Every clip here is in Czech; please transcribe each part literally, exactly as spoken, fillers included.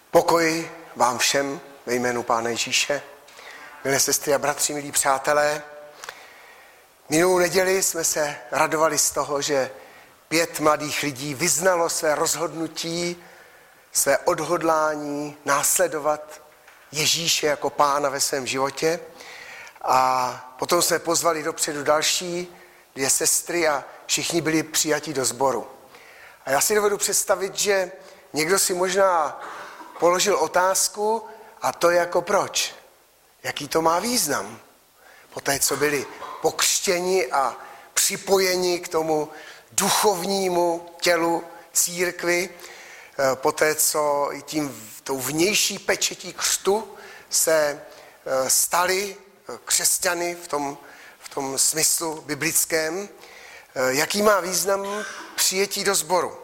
Pokoj vám všem ve jménu Pána Ježíše. Milé sestry a bratři, milí přátelé, minulou neděli jsme se radovali z toho, že pět mladých lidí vyznalo své rozhodnutí, své odhodlání následovat Ježíše jako Pána ve svém životě. A potom jsme pozvali dopředu další dvě sestry a všichni byli přijati do sboru. A já si dovedu představit, že někdo si možná položil otázku, a to jako proč? Jaký to má význam? Poté, co byli pokřtěni a připojeni k tomu duchovnímu tělu církvi, poté, co i tím tou vnější pečetí křtu se stali křesťany v tom, v tom smyslu biblickém, jaký má význam přijetí do sboru.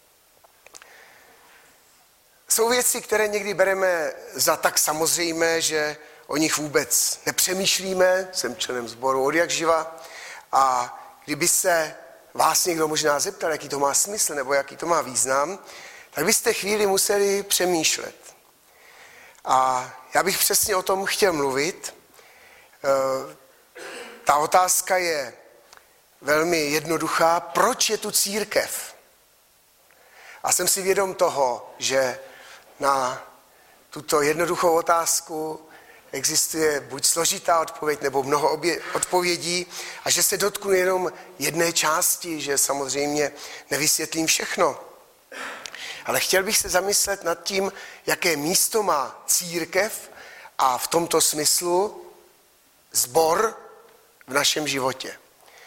Jsou věci, které někdy bereme za tak samozřejmé, že o nich vůbec nepřemýšlíme. Jsem členem sboru od jak živa. A kdyby se vás někdo možná zeptal, jaký to má smysl nebo jaký to má význam, tak byste chvíli museli přemýšlet. A já bych přesně o tom chtěl mluvit. Ta otázka je velmi jednoduchá. Proč je tu církev? A jsem si vědom toho, že na tuto jednoduchou otázku existuje buď složitá odpověď, nebo mnoho obě- odpovědí a že se dotknu jenom jedné části, že samozřejmě nevysvětlím všechno. Ale chtěl bych se zamyslet nad tím, jaké místo má církev a v tomto smyslu sbor v našem životě.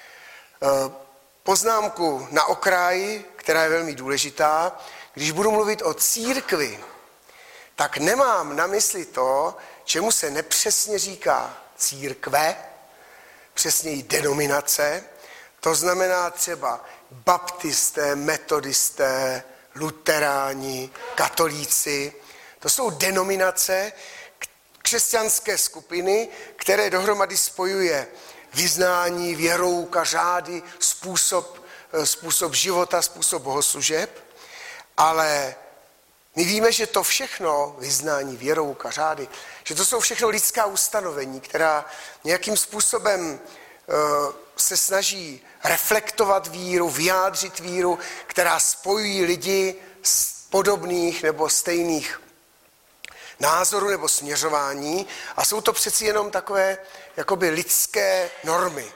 Poznámku na okraji, která je velmi důležitá. Když budu mluvit o církvi, tak nemám na mysli to, čemu se nepřesně říká církve, přesněji denominace. To znamená třeba baptisté, metodisté, luteráni, katolíci. To jsou denominace, křesťanské skupiny, které dohromady spojuje vyznání, věrouka, řády, způsob, způsob života, způsob bohoslužeb. Ale my víme, že to všechno, vyznání, věrouka, řády, že to jsou všechno lidská ustanovení, která nějakým způsobem uh, se snaží reflektovat víru, vyjádřit víru, která spojují lidi z podobných nebo stejných názorů nebo směřování. A jsou to přeci jenom takové jakoby lidské normy.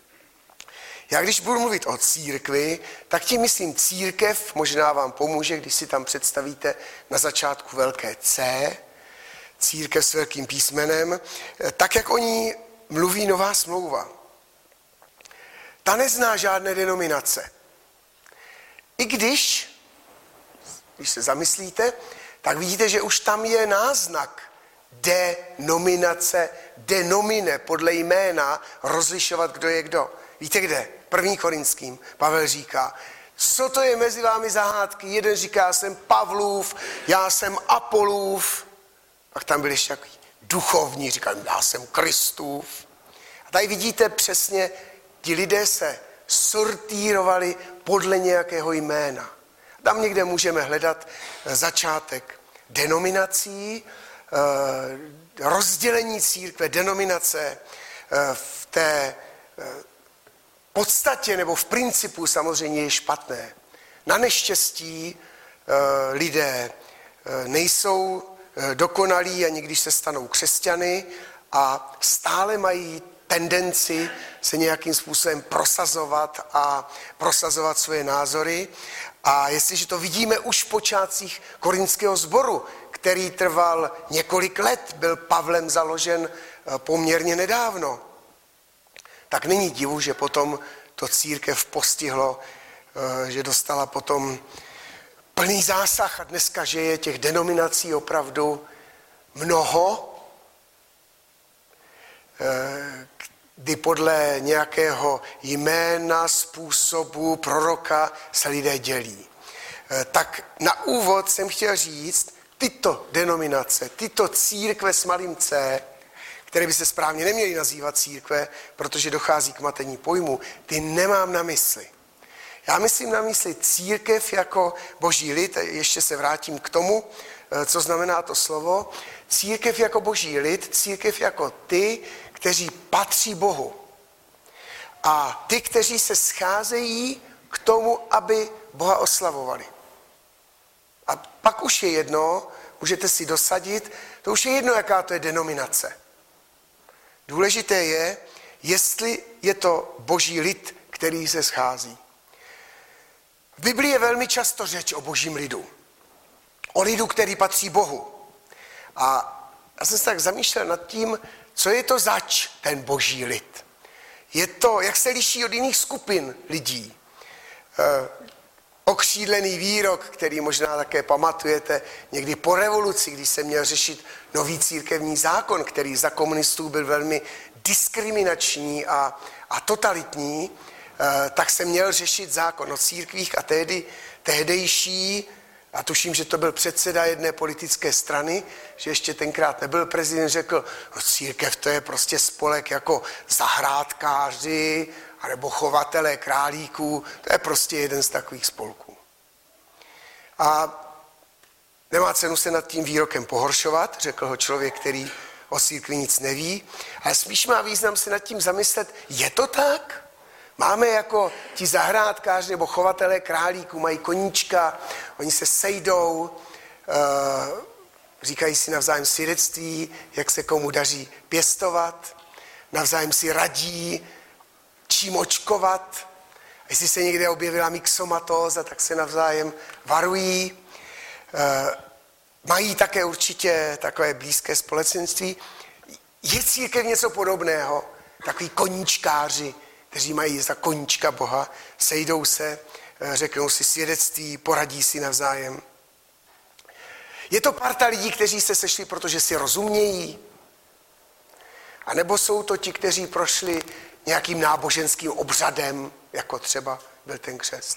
Já když budu mluvit o církvi, tak tím myslím církev, možná vám pomůže, když si tam představíte na začátku velké C, církev s velkým písmenem, tak jak o ní mluví Nová smlouva. Ta nezná žádné denominace. I když, když se zamyslíte, tak vidíte, že už tam je náznak denominace, denomine, podle jména rozlišovat, kdo je kdo. Víte kde? První Korinským Pavel říká, co to je mezi vámi zahádky? Jeden říká, já jsem Pavlův, já jsem Apolův. Pak tam byli ještě takový duchovní, říká, já jsem Kristův. A tady vidíte přesně, ti lidé se sortírovali podle nějakého jména. Tam někde můžeme hledat začátek denominací, rozdělení církve, denominace v té podstatě nebo v principu samozřejmě je špatné. Na neštěstí lidé nejsou dokonalí, ani když se stanou křesťany a stále mají tendenci se nějakým způsobem prosazovat a prosazovat svoje názory. A jestliže to vidíme už v počátcích korinského sboru, který trval několik let, byl Pavlem založen poměrně nedávno, tak není divu, že potom to církev postihlo, že dostala potom plný zásah a dneska, že je těch denominací opravdu mnoho, kdy podle nějakého jména, způsobu, proroka se lidé dělí. Tak na úvod jsem chtěl říct, tyto denominace, tyto církve s malým c, které by se správně neměly nazývat církve, protože dochází k matení pojmu, ty nemám na mysli. Já myslím na mysli církev jako boží lid, ještě se vrátím k tomu, co znamená to slovo. Církev jako boží lid, církev jako ty, kteří patří Bohu. A ty, kteří se scházejí k tomu, aby Boha oslavovali. A pak už je jedno, můžete si dosadit, to už je jedno, jaká to je denominace. Důležité je, jestli je to boží lid, který se schází. V Biblii je velmi často řeč o božím lidu. O lidu, který patří Bohu. A já jsem se tak zamýšlel nad tím, co je to zač, ten boží lid. Je to, jak se liší od jiných skupin lidí. E, okřídlený výrok, který možná také pamatujete někdy po revoluci, když se měl řešit nový církevní zákon, který za komunistů byl velmi diskriminační a, a totalitní, e, tak se měl řešit zákon o církvích a tehdy, tehdejší, a tuším, že to byl předseda jedné politické strany, že ještě tenkrát nebyl prezident, řekl, no církev to je prostě spolek jako zahrádkáři, anebo chovatelé králíků, to je prostě jeden z takových spolků. A nemá cenu se nad tím výrokem pohoršovat, řekl ho člověk, který o církvi nic neví, ale spíš má význam se nad tím zamyslet, je to tak? Máme jako ti zahrádkáři nebo chovatelé králíků, mají koníčka, oni se sejdou, říkají si navzájem svědectví, jak se komu daří pěstovat, navzájem si radí, čím očkovat. A jestli se někde objevila myxomatóza, tak se navzájem varují. Mají také určitě takové blízké společenství. Je církev něco podobného, takový koníčkáři, kteří mají za koníčka Boha, sejdou se, řeknou si svědectví, poradí si navzájem. Je to parta lidí, kteří se sešli, protože si rozumějí? A nebo jsou to ti, kteří prošli nějakým náboženským obřadem, jako třeba byl ten křest?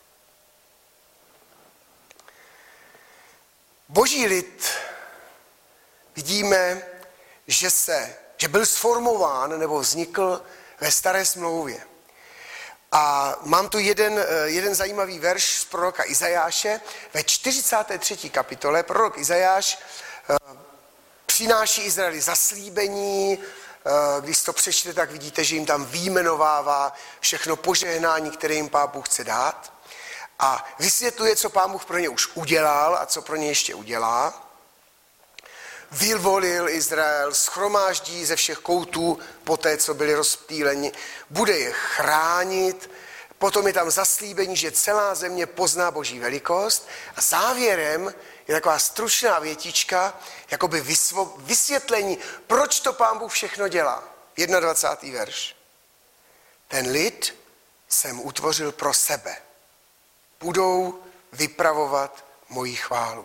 Boží lid, vidíme, že, se, že byl sformován nebo vznikl ve staré smlouvě. A mám tu jeden, jeden zajímavý verš z proroka Izajáše. Ve čtyřicáté třetí kapitole prorok Izajáš přináší Izraeli zaslíbení. Když to přečtete, tak vidíte, že jim tam vyjmenovává všechno požehnání, které jim Pán Bůh chce dát. A vysvětluje, co Pán Bůh pro ně už udělal a co pro ně ještě udělá. Vyvolil Izrael, shromáždí ze všech koutů, poté, co byli rozptýleni, bude je chránit, potom je tam zaslíbení, že celá země pozná Boží velikost a závěrem je taková stručná větička, jakoby vysvo, vysvětlení, proč to Pán Bůh všechno dělá. dvacátý první verš. Ten lid jsem utvořil pro sebe. Budou vypravovat moji chválu.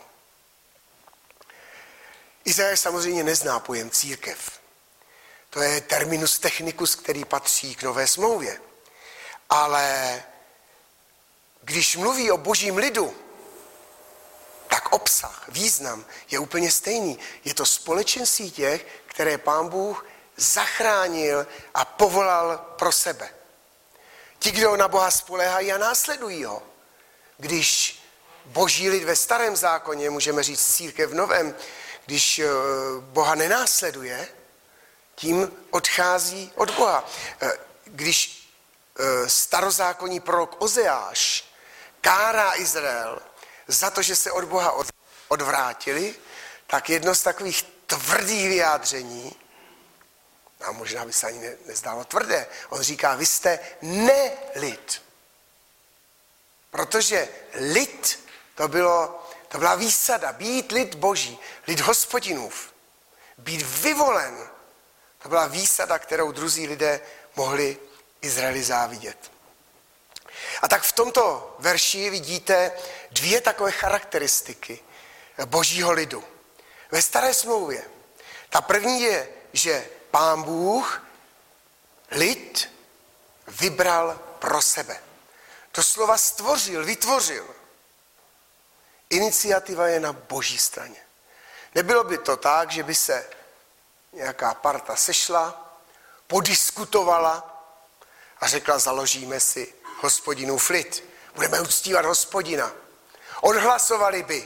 Izajáš samozřejmě nezná pojem církev. To je terminus technicus, který patří k nové smlouvě. Ale když mluví o božím lidu, tak obsah, význam je úplně stejný. Je to společenství těch, které Pán Bůh zachránil a povolal pro sebe. Ti, kdo na Boha spoléhají a následují ho. Když boží lid ve starém zákoně, můžeme říct církev v novém, když Boha nenásleduje, tím odchází od Boha. Když starozákonní prorok Ozeáš kárá Izrael za to, že se od Boha odvrátili, tak jedno z takových tvrdých vyjádření, a možná by se ani nezdálo tvrdé, on říká, vy jste nelid. Protože lid to bylo To byla výsada, být lid Boží, lid Hospodinův, být vyvolen. To byla výsada, kterou druzí lidé mohli Izraeli závidět. A tak v tomto verši vidíte dvě takové charakteristiky Božího lidu. Ve staré smlouvě. Ta první je, že Pán Bůh lid vybral pro sebe. Doslova stvořil, vytvořil. Iniciativa je na Boží straně. Nebylo by to tak, že by se nějaká parta sešla, podiskutovala a řekla, založíme si Hospodinův lid. Budeme uctívat Hospodina. Odhlasovali by,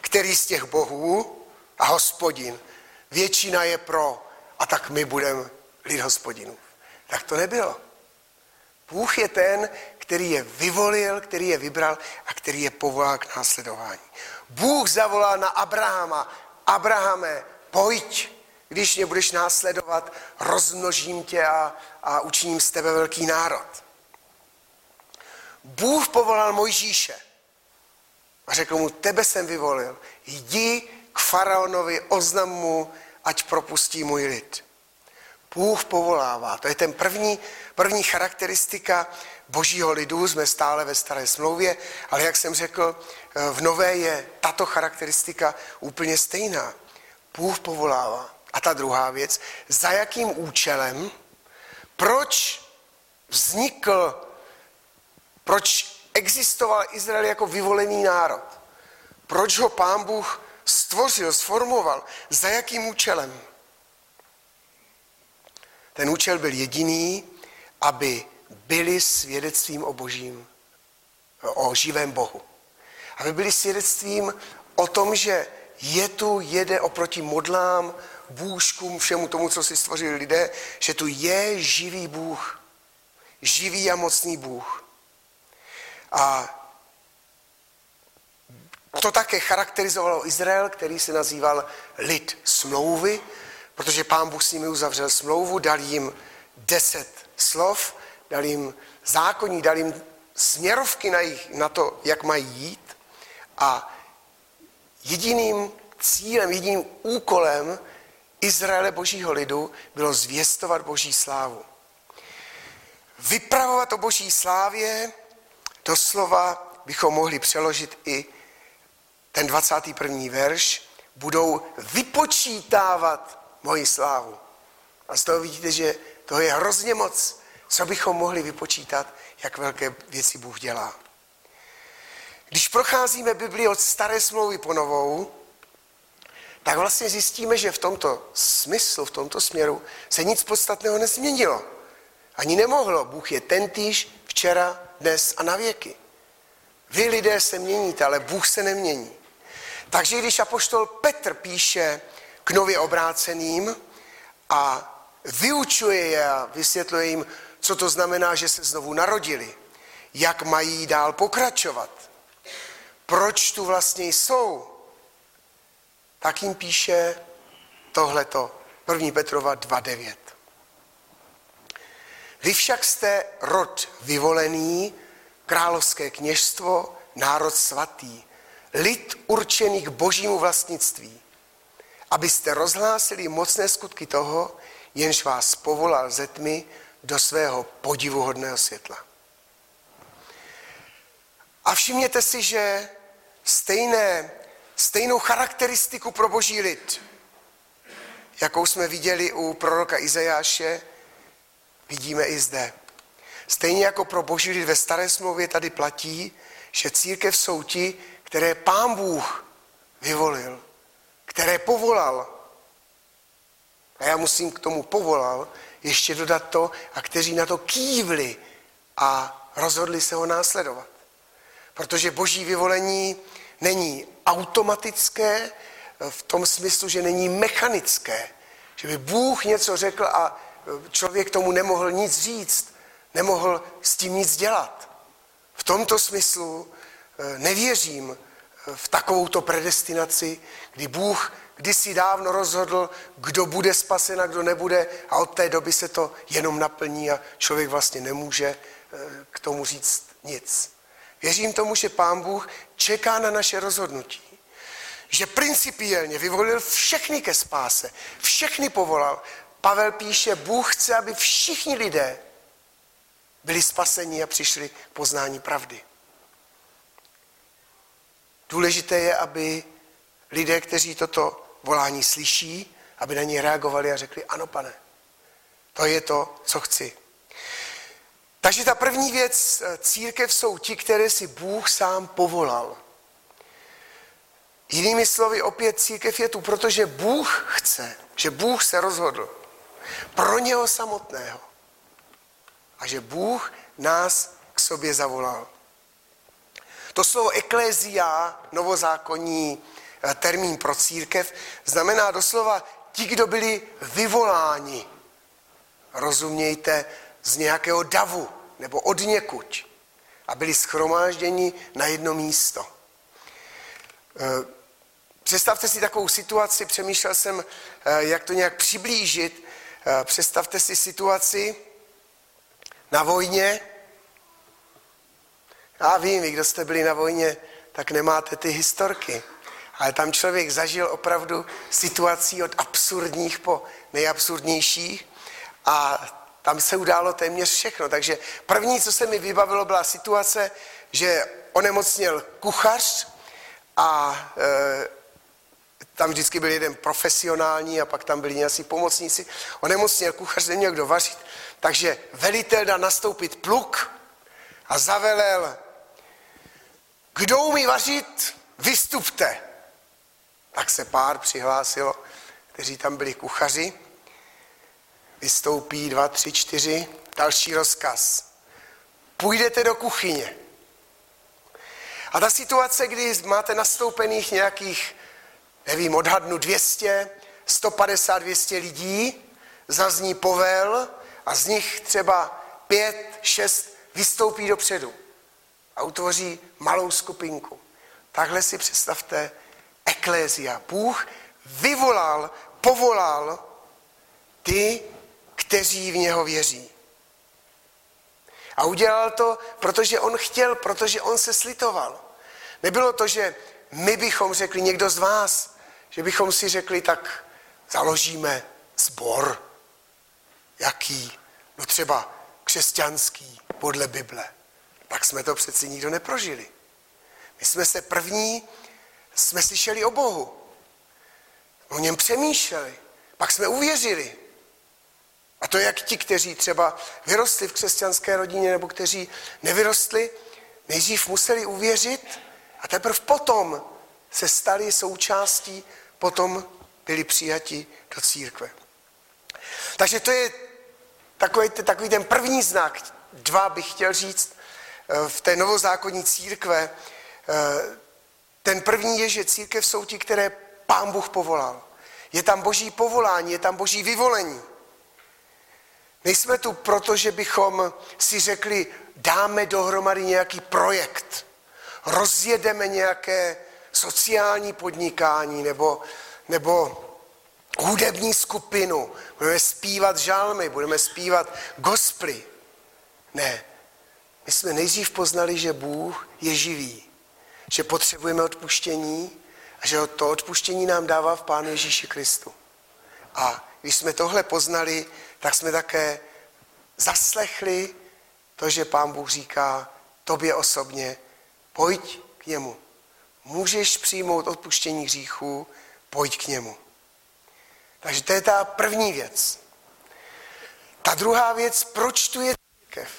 který z těch bohů a Hospodin. Většina je pro a tak my budeme lid Hospodinův. Tak to nebylo. Bůh je ten, který je vyvolil, který je vybral a který je povolal k následování. Bůh zavolal na Abrahama: Abrahame, pojď, když mě budeš následovat, rozmnožím tě a, a učiním z tebe velký národ. Bůh povolal Mojžíše a řekl mu: tebe jsem vyvolil, jdi k faraonovi, oznam mu, ať propustí můj lid. Bůh povolává, to je ten první, první charakteristika božího lidu, jsme stále ve staré smlouvě, ale jak jsem řekl, v nové je tato charakteristika úplně stejná. Bůh povolává. A ta druhá věc, za jakým účelem, proč vznikl, proč existoval Izrael jako vyvolený národ, proč ho Pán Bůh stvořil, sformoval, za jakým účelem. Ten účel byl jediný, aby byli svědectvím o božím, o živém Bohu. Aby byli svědectvím o tom, že je tu, jede oproti modlám, bůžkům, všemu tomu, co si stvořili lidé, že tu je živý Bůh. Živý a mocný Bůh. A to také charakterizovalo Izrael, který se nazýval lid smlouvy, protože Pán Bůh s nimi uzavřel smlouvu, dal jim deset slov, dal jim zákoní, dal jim směrovky na, jich, na to, jak mají jít. A jediným cílem, jediným úkolem Izraele, božího lidu, bylo zvěstovat boží slávu. Vypravovat o boží slávě, doslova bychom mohli přeložit i ten dvacátý první verš, budou vypočítávat moji slávu. A z toho vidíte, že to je hrozně moc, co bychom mohli vypočítat, jak velké věci Bůh dělá. Když procházíme Biblii od staré smlouvy po novou, tak vlastně zjistíme, že v tomto smyslu, v tomto směru se nic podstatného nezměnilo. Ani nemohlo. Bůh je tentýž včera, dnes a na věky. Vy lidé se měníte, ale Bůh se nemění. Takže když apoštol Petr píše k nově obráceným a vyučuje je a vysvětluje jim, co to znamená, že se znovu narodili, jak mají dál pokračovat, proč tu vlastně jsou, tak jim píše tohleto, první Petrova dva devět. Vy však jste rod vyvolený, královské kněžstvo, národ svatý, lid určený k božímu vlastnictví, abyste rozhlásili mocné skutky toho, jenž vás povolal ze tmy do svého podivuhodného světla. A všimněte si, že stejné, stejnou charakteristiku pro boží lid, jakou jsme viděli u proroka Izajáše, vidíme i zde. Stejně jako pro boží lid ve staré smlouvě tady platí, že církev jsou ti, které Pán Bůh vyvolil, které povolal. A já musím k tomu povolal ještě dodat to, a kteří na to kývli a rozhodli se ho následovat. Protože boží vyvolení není automatické v tom smyslu, že není mechanické. Že by Bůh něco řekl a člověk tomu nemohl nic říct, nemohl s tím nic dělat. V tomto smyslu nevěřím v takovouto predestinaci, kdy Bůh kdysi dávno rozhodl, kdo bude spasen a kdo nebude, a od té doby se to jenom naplní a člověk vlastně nemůže k tomu říct nic. Věřím tomu, že Pán Bůh čeká na naše rozhodnutí. Že principiálně vyvolil všechny ke spáse, všechny povolal. Pavel píše, Bůh chce, aby všichni lidé byli spaseni a přišli k poznání pravdy. Důležité je, aby lidé, kteří toto volání slyší, aby na ně reagovali a řekli, ano, pane, to je to, co chci. Takže ta první věc, církev jsou ti, které si Bůh sám povolal. Jinými slovy, opět církev je tu, protože Bůh chce, že Bůh se rozhodl pro něho samotného a že Bůh nás k sobě zavolal. To slovo eklézia, novozákonní termín pro církev, znamená doslova ti, kdo byli vyvoláni. Rozumějte, z nějakého davu nebo odněkuď a byli shromážděni na jedno místo. Představte si takovou situaci, přemýšlel jsem, jak to nějak přiblížit. Představte si situaci na vojně. Já vím, vy, kdo jste byli na vojně, tak nemáte ty historky. Ale tam člověk zažil opravdu situací od absurdních po nejabsurdnějších a tam se událo téměř všechno. Takže první, co se mi vybavilo, byla situace, že onemocněl kuchař a e, tam vždycky byl jeden profesionální a pak tam byli nějací pomocníci. Onemocněl kuchař, neměl kdo vařit, takže velitel dal nastoupit pluk a zavelel: kdo umí vařit, vystupte. Tak se pár přihlásilo, kteří tam byli kuchaři. Vystoupí dva, tři, čtyři. Další rozkaz: půjdete do kuchyně. A ta situace, kdy máte nastoupených nějakých, nevím, odhadnu dvě stě, sto padesát, dvě stě lidí, zazní povel a z nich třeba pět, šest vystoupí dopředu a utvoří malou skupinku. Takhle si představte eklézia. Bůh vyvolal, povolal ty, kteří v něho věří. A udělal to, protože on chtěl, protože on se slitoval. Nebylo to, že my bychom řekli, někdo z vás, že bychom si řekli, tak založíme sbor. Jaký? No třeba křesťanský, podle Bible. Tak jsme to přeci nikdo neprožili. My jsme se první, jsme slyšeli o Bohu. O něm přemýšleli. Pak jsme uvěřili. A to jak ti, kteří třeba vyrostli v křesťanské rodině, nebo kteří nevyrostli, nejdřív museli uvěřit a teprve potom se stali součástí, potom byli přijati do církve. Takže to je takový, takový ten první znak. Dva bych chtěl říct v té novozákonní církve. Ten první je, že církev jsou ti, které Pán Bůh povolal. Je tam boží povolání, je tam boží vyvolení. Nejsme tu proto, že bychom si řekli, dáme dohromady nějaký projekt, rozjedeme nějaké sociální podnikání nebo, nebo hudební skupinu, budeme zpívat žalmy, budeme zpívat gospely. Ne, my jsme nejdřív poznali, že Bůh je živý, že potřebujeme odpuštění a že to odpuštění nám dává v Pánu Ježíši Kristu. A když jsme tohle poznali, tak jsme také zaslechli to, že Pán Bůh říká tobě osobně, pojď k němu. Můžeš přijmout odpuštění hříchů, pojď k němu. Takže to je ta první věc. Ta druhá věc, proč tu je církev?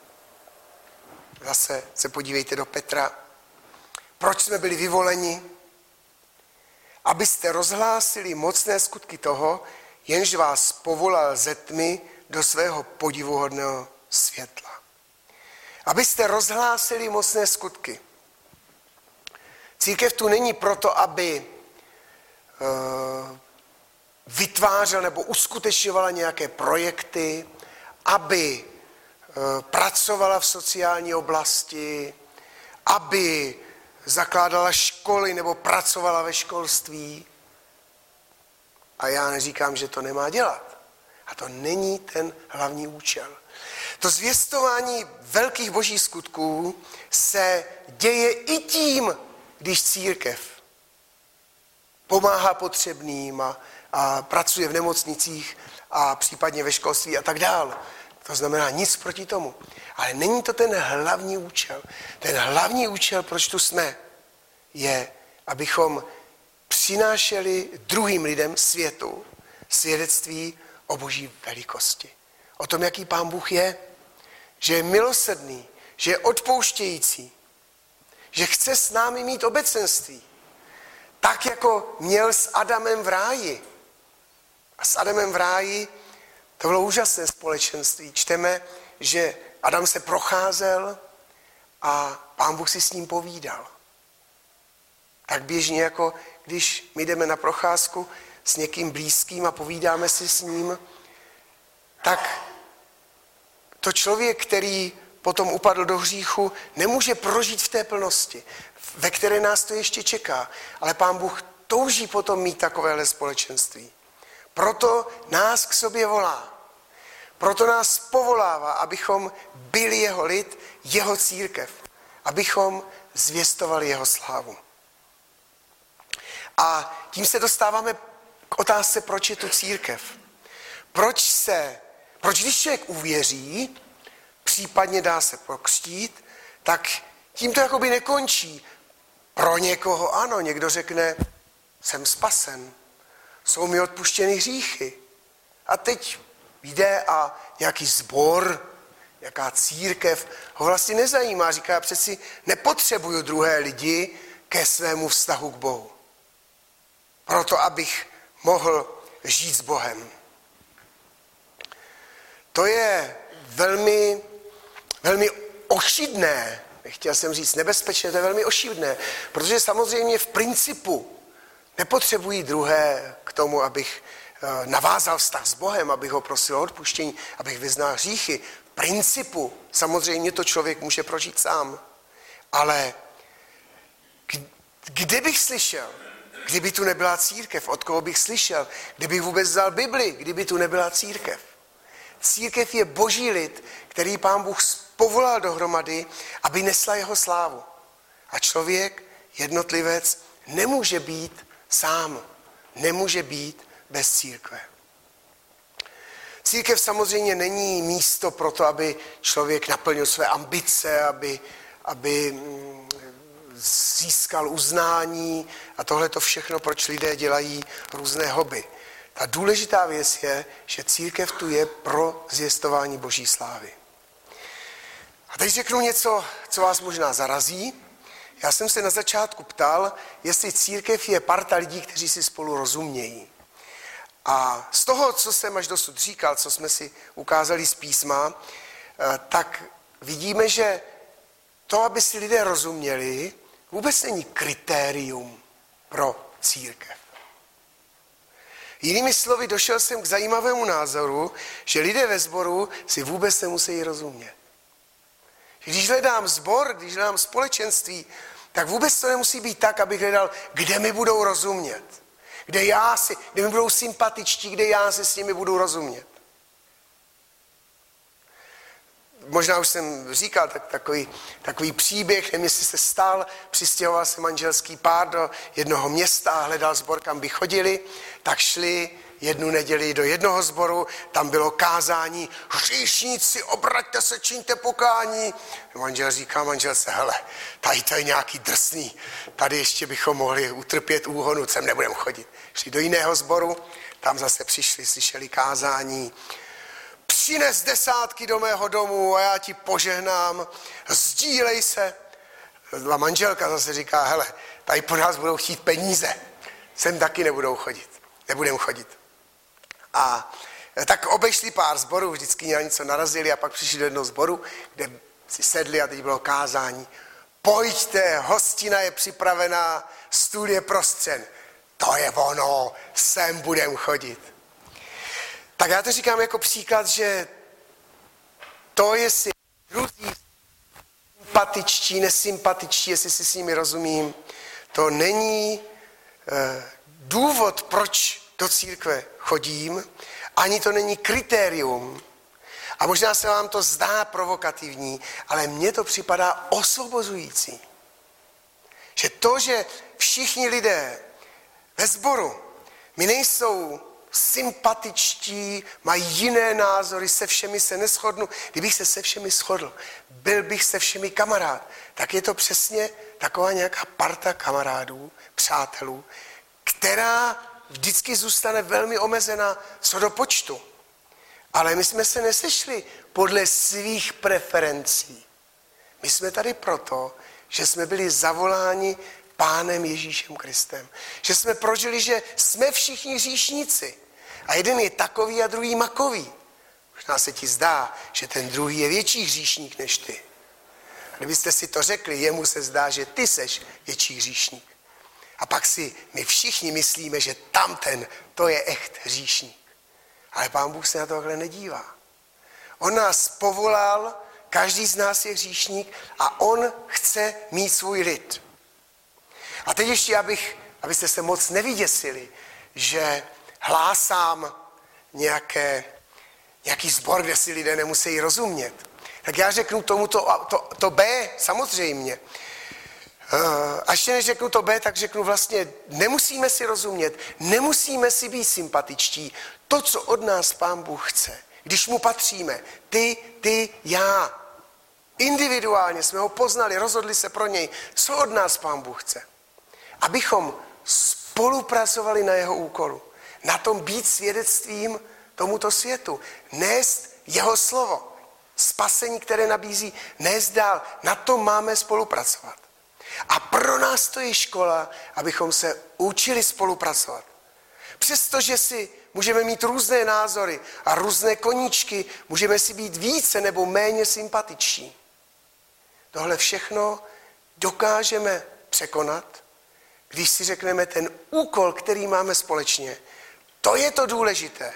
Zase se podívejte do Petra. Proč jsme byli vyvoleni? Abyste rozhlásili mocné skutky toho, jenž vás povolal ze tmy do svého podivuhodného světla. Abyste rozhlásili mocné skutky. Církev tu není proto, aby uh, vytvářela nebo uskutečňovala nějaké projekty, aby uh, pracovala v sociální oblasti, aby zakládala školy nebo pracovala ve školství. A já neříkám, že to nemá dělat. A to není ten hlavní účel. To zvěstování velkých božích skutků se děje i tím, když církev pomáhá potřebným a, a pracuje v nemocnicích a případně ve školství a tak dále. To znamená nic proti tomu. Ale není to ten hlavní účel. Ten hlavní účel, proč tu jsme, je, abychom přinášeli druhým lidem světu svědectví o boží velikosti. O tom, jaký Pán Bůh je, že je milosrdný, že je odpouštějící, že chce s námi mít obecenství. Tak, jako měl s Adamem v ráji. A s Adamem v ráji to bylo úžasné společenství. Čteme, že Adam se procházel a Pán Bůh si s ním povídal. Tak běžně, jako když my jdeme na procházku s někým blízkým a povídáme si s ním, tak to člověk, který potom upadl do hříchu, nemůže prožít v té plnosti, ve které nás to ještě čeká. Ale Pán Bůh touží potom mít takovéhle společenství. Proto nás k sobě volá. Proto nás povolává, abychom byli jeho lid, jeho církev. Abychom zvěstovali jeho slávu. A tím se dostáváme k otázce, proč je tu církev. Proč se, proč když člověk uvěří, případně dá se pokřtít, tak tím to jakoby nekončí. Pro někoho ano, někdo řekne, jsem spasen, jsou mi odpuštěny hříchy. A teď jde a nějaký sbor, jaká církev ho vlastně nezajímá. Říká, přeci nepotřebuju druhé lidi ke svému vztahu k Bohu. Proto, abych mohl žít s Bohem. To je velmi, velmi ošidné, nechtěl jsem říct nebezpečné, to je velmi ošidné, protože samozřejmě v principu nepotřebují druhé k tomu, abych navázal vztah s Bohem, abych ho prosil o odpuštění, abych vyznal hříchy. V principu samozřejmě to člověk může prožít sám. Ale kde bych slyšel, kdyby tu nebyla církev, od koho bych slyšel, kdybych vůbec vzal Bibli, kdyby tu nebyla církev. Církev je boží lid, který Pán Bůh povolal dohromady, aby nesla jeho slávu. A člověk, jednotlivec, nemůže být sám, nemůže být bez církve. Církev samozřejmě není místo pro to, aby člověk naplnil své ambice, aby, aby získal uznání a tohle to všechno, proč lidé dělají různé hobby. Ta důležitá věc je, že církev tu je pro zvěstování boží slávy. A teď řeknu něco, co vás možná zarazí. Já jsem se na začátku ptal, jestli církev je parta lidí, kteří si spolu rozumějí. A z toho, co jsem až dosud říkal, co jsme si ukázali z písma, tak vidíme, že to, aby si lidé rozuměli, vůbec není kritérium pro církev. Jinými slovy, došel jsem k zajímavému názoru, že lidé ve sboru si vůbec nemusí rozumět. Když hledám sbor, když hledám společenství, tak vůbec to nemusí být tak, abych hledal, kde mi budou rozumět. Kde, já si, kde mi budou sympatičtí, kde já si s nimi budu rozumět. Možná už jsem říkal tak, takový, takový příběh, nevím, jestli se stal, přistěhoval se manželský pár do jednoho města a hledal sbor, kam by chodili, tak šli jednu neděli do jednoho sboru, tam bylo kázání, hříšníci, obraťte se, čiňte pokání. Manžel říká manželce, hele, tady to je nějaký drsný, tady ještě bychom mohli utrpět úhonu, sem nebudeme chodit. Šli do jiného sboru, tam zase přišli, slyšeli kázání, přines desátky do mého domu a já ti požehnám, sdílej se. A manželka zase říká, hele, tady po nás budou chtít peníze, sem taky nebudou chodit, nebudeme chodit. A tak obešli pár sborů, vždycky na něco narazili a pak přišli do jednoho sboru, kde si sedli a teď bylo kázání. Pojďte, hostina je připravená, stůl je prostřen. To je ono, sem budeme chodit. Tak já to říkám jako příklad, že to, jestli druzí sympatičtí, nesympatičtí, jestli si s nimi rozumím, to není eh, důvod, proč do církve chodím, ani to není kritérium. A možná se vám to zdá provokativní, ale mně to připadá osvobozující. Že to, že všichni lidé ve sboru mi nejsou sympatičtí, mají jiné názory, se všemi se neshodnu. Kdybych se se všemi shodl, byl bych se všemi kamarád, tak je to přesně taková nějaká parta kamarádů, přátelů, která vždycky zůstane velmi omezená co do počtu. Ale my jsme se nesešli podle svých preferencí. My jsme tady proto, že jsme byli zavoláni Pánem Ježíšem Kristem. Že jsme prožili, že jsme všichni hříšníci. A jeden je takový a druhý makový. Možná se ti zdá, že ten druhý je větší hříšník než ty. A kdybyste si to řekli, jemu se zdá, že ty seš větší hříšník. A pak si my všichni myslíme, že tamten, to je echt hříšník. Ale Pán Bůh se na to takhle nedívá. On nás povolal, každý z nás je hříšník a on chce mít svůj lid. A teď ještě, abych, abyste se moc nevyděsili, že hlásám nějaké, nějaký sbor, kde si lidé nemusí rozumět. Tak já řeknu tomu to, to, to B, samozřejmě. A ještě než řeknu to B, tak řeknu vlastně, nemusíme si rozumět, nemusíme si být sympatičtí. To, co od nás Pán Bůh chce, když mu patříme, ty, ty, já, individuálně jsme ho poznali, rozhodli se pro něj, co od nás Pán Bůh chce. Abychom spolupracovali na jeho úkolu, na tom být svědectvím tomuto světu, nést jeho slovo, spasení, které nabízí, nést dál, na tom máme spolupracovat. A pro nás to je škola, abychom se učili spolupracovat. Přestože si můžeme mít různé názory a různé koníčky, můžeme si být více nebo méně sympatičtí. Tohle všechno dokážeme překonat, když si řekneme ten úkol, který máme společně. To je to důležité.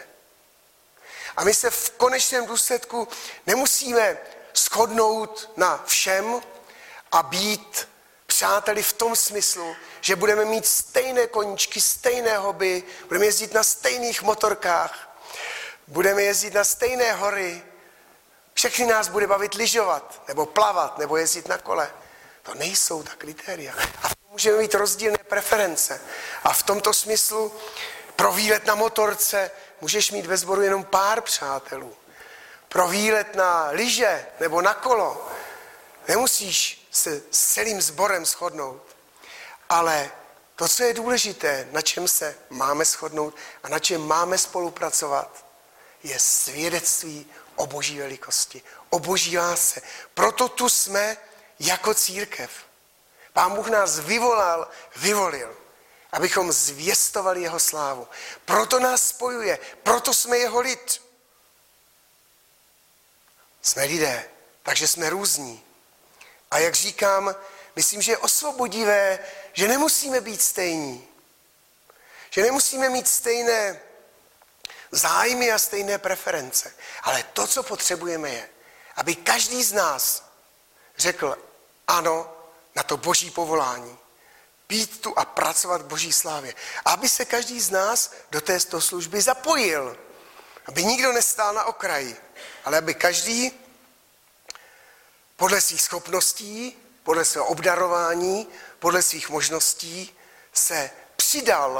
A my se v konečném důsledku nemusíme shodnout na všem a být přáteli v tom smyslu, že budeme mít stejné koníčky, stejné hobby, budeme jezdit na stejných motorkách, budeme jezdit na stejné hory, všechny nás bude bavit lyžovat, nebo plavat, nebo jezdit na kole. To nejsou ta kritéria. A můžeme mít rozdílné preference. A v tomto smyslu pro výlet na motorce můžeš mít ve sboru jenom pár přátelů. Pro výlet na lyže nebo na kolo nemusíš se s celým sborem shodnout. Ale to, co je důležité, na čem se máme shodnout a na čem máme spolupracovat, je svědectví o Boží velikosti, o Boží lásce. Proto tu jsme jako církev. Pán Bůh nás vyvolal, vyvolil, abychom zvěstovali jeho slávu. Proto nás spojuje, proto jsme jeho lid. Jsme lidé, takže jsme různí. A jak říkám, myslím, že je osvobodivé, že nemusíme být stejní. Že nemusíme mít stejné zájmy a stejné preference. Ale to, co potřebujeme, je, aby každý z nás řekl ano na to Boží povolání. Být tu a pracovat v Boží slávě. A aby se každý z nás do této služby zapojil. Aby nikdo nestál na okraji, ale aby každý podle svých schopností, podle svého obdarování, podle svých možností se přidal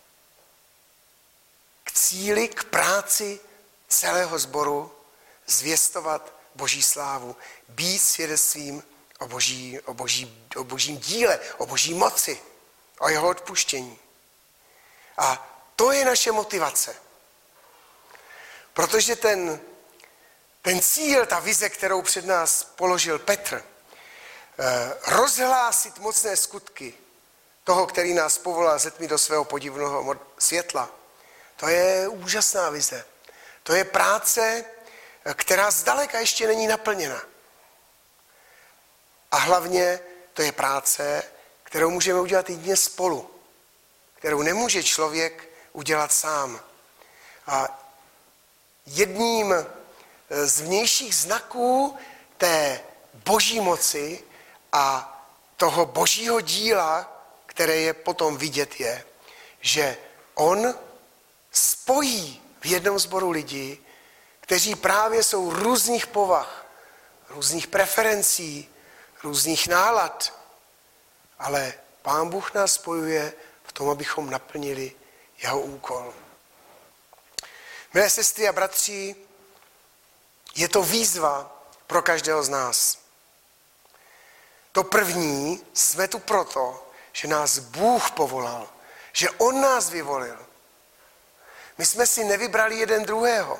k cíli, k práci celého sboru, zvěstovat Boží slávu, být svědectvím o, boží, o, boží, o božím díle, o boží moci, o jeho odpuštění. A to je naše motivace. Protože ten, ten cíl, ta vize, kterou před nás položil Petr, rozhlásit mocné skutky toho, který nás povolal ze tmy do svého podivného světla, to je úžasná vize. To je práce, která zdaleka ještě není naplněna. A hlavně to je práce, kterou můžeme udělat jedině spolu. Kterou nemůže člověk udělat sám. A jedním z vnějších znaků té boží moci a toho božího díla, které je potom vidět, je, že on spojí v jednom sboru lidi, kteří právě jsou různých povah, různých preferencí, různých nálad. Ale Pán Bůh nás spojuje v tom, abychom naplnili jeho úkol. Milé sestry a bratři, je to výzva pro každého z nás. To první, jsme tu proto, že nás Bůh povolal, že on nás vyvolil. My jsme si nevybrali jeden druhého.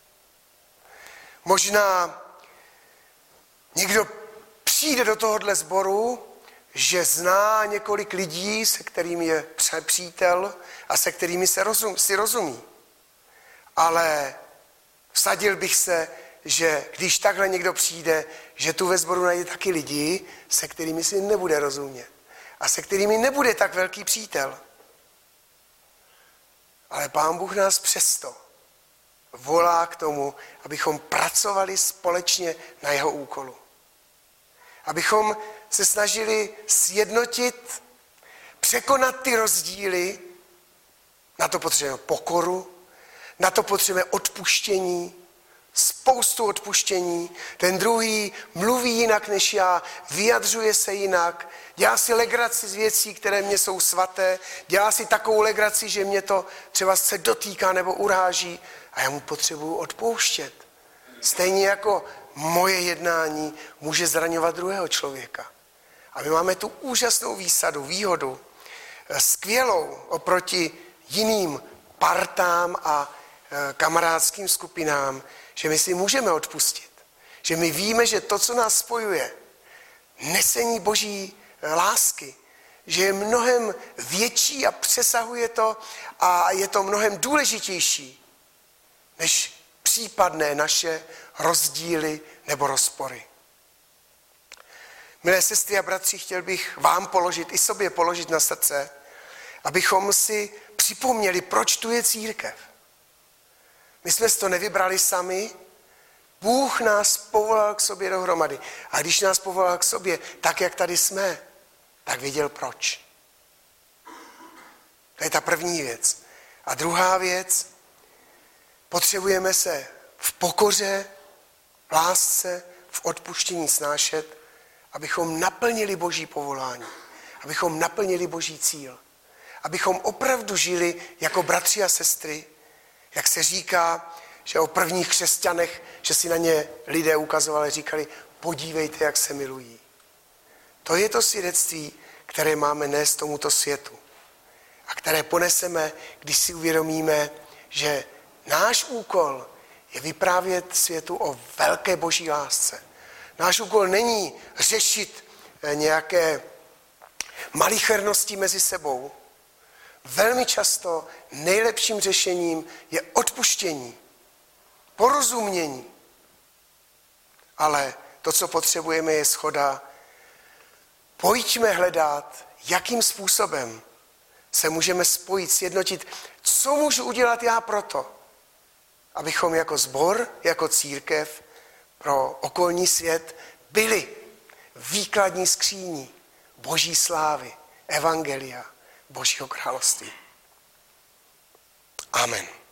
Možná někdo přijde do tohohle sboru, že zná několik lidí, se kterými je přítel a se kterými se rozum, si rozumí. Ale vsadil bych se, že když takhle někdo přijde, že tu ve sboru najde taky lidi, se kterými si nebude rozumět. a se kterými nebude tak velký přítel. Ale Pán Bůh nás přesto volá k tomu, abychom pracovali společně na jeho úkolu. Abychom se snažili sjednotit, překonat ty rozdíly. Na to potřebujeme pokoru, na to potřebujeme odpuštění, spoustu odpuštění. Ten druhý mluví jinak než já, vyjadřuje se jinak, dělá si legraci z věcí, které mě jsou svaté, dělá si takovou legraci, že mě to třeba se dotýká nebo uráží a já mu potřebuju odpouštět. Stejně jako moje jednání může zraňovat druhého člověka. A my máme tu úžasnou výsadu, výhodu, skvělou oproti jiným partám a kamarádským skupinám, že my si můžeme odpustit. Že my víme, že to, co nás spojuje, nesení Boží lásky, že je mnohem větší a přesahuje to a je to mnohem důležitější, než případné naše rozdíly nebo rozpory. Milé sestry a bratři, chtěl bych vám položit, i sobě položit na srdce, abychom si připomněli, proč tu je církev. My jsme si to nevybrali sami, Bůh nás povolal k sobě dohromady. A když nás povolal k sobě, tak jak tady jsme, tak věděl proč. To je ta první věc. A druhá věc, potřebujeme se v pokoře, v lásce, v odpuštění snášet, abychom naplnili Boží povolání, abychom naplnili Boží cíl, abychom opravdu žili jako bratři a sestry, jak se říká, že o prvních křesťanech, že si na ně lidé ukazovali, říkali, podívejte, jak se milují. To je to svědectví, které máme nést tomuto světu a které poneseme, když si uvědomíme, že náš úkol je vyprávět světu o velké Boží lásce. Náš úkol není řešit nějaké malichernosti mezi sebou. Velmi často nejlepším řešením je odpuštění, porozumění. Ale to, co potřebujeme, je shoda. Pojďme hledat, jakým způsobem se můžeme spojit, sjednotit. Co můžu udělat já proto, abychom jako sbor, jako církev pro okolní svět byli výkladní skříní Boží slávy, evangelia, Božího království. Amen.